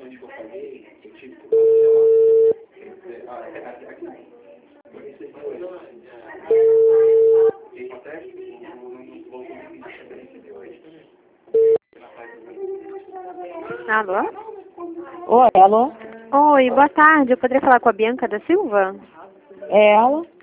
Alô? Oi, alô? Oi, boa tarde. Eu poderia falar com a Bianca da Silva? É ela?